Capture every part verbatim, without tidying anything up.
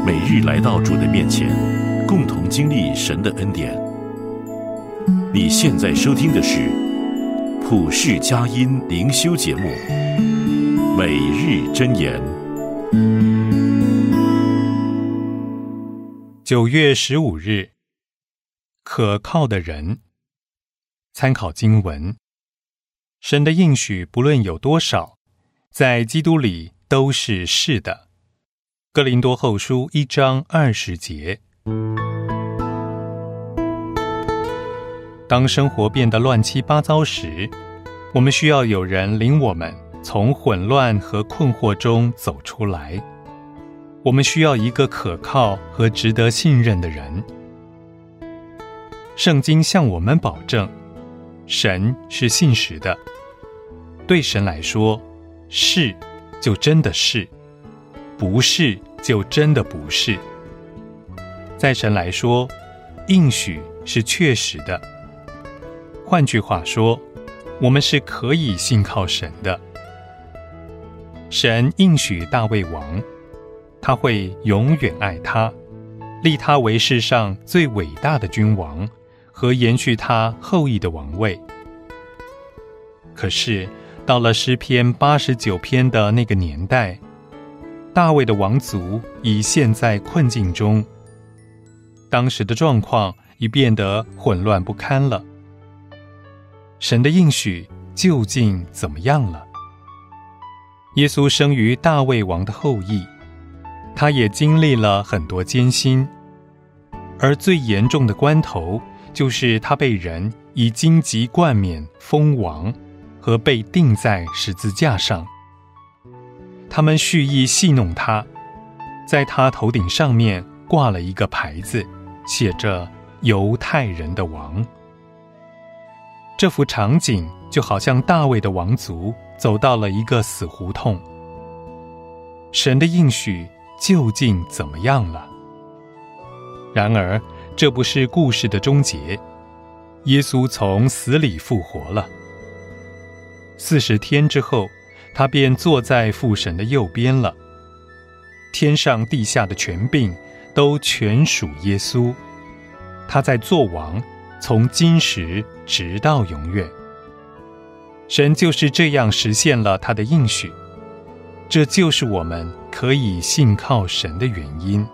每日来到主的面前，共同经历神的恩典。你现在收听的是普世佳音灵修节目《每日箴言》。 九月十五日，可靠的人。参考经文：神的应许不论有多少，在基督里都是是的。哥林多后书一章二十节。当生活变得乱七八糟时，我们需要有人领我们从混乱和困惑中走出来。我们需要一个可靠和值得信任的人。圣经向我们保证，神是信实的。对神来说，是就真的是，不是就真的不是。在神来说，应许是确实的。换句话说，我们是可以信靠神的。神应许大卫王，他会永远爱他，立他为世上最伟大的君王，和延续他后裔的王位。可是到了诗篇八十九篇的那个年代，大卫的王族已陷在困境中，当时的状况已变得混乱不堪了。神的应许究竟怎么样了？耶稣生于大卫王的后裔，他也经历了很多艰辛，而最严重的关头就是他被人以荆棘冠冕封王，和被钉在十字架上。他们蓄意戏弄他，在他头顶上面挂了一个牌子，写着犹太人的王。这幅场景就好像大卫的王族走到了一个死胡同。神的应许究竟怎么样了？然而，这不是故事的终结。耶稣从死里复活了。四十天之后，他便坐在父神的右边了。天上地下的权柄都全属耶稣。他在作王，从今时直到永远。神就是这样实现了他的应许，这就是我们可以信靠神的原因。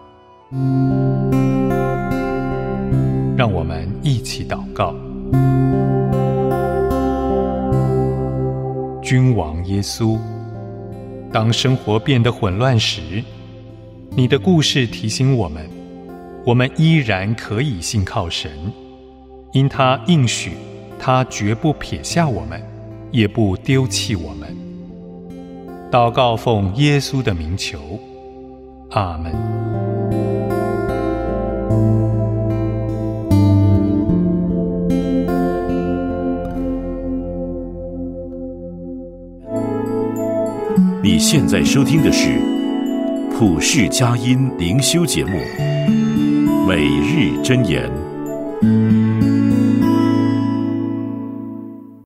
让我们一起祷告。君王耶稣，当生活变得混乱时，你的故事提醒我们，我们依然可以信靠神，因他应许，他绝不撇下我们，也不丢弃我们。祷告奉耶稣的名求，阿们。 你现在收听的是普世佳音灵修节目《每日箴言》。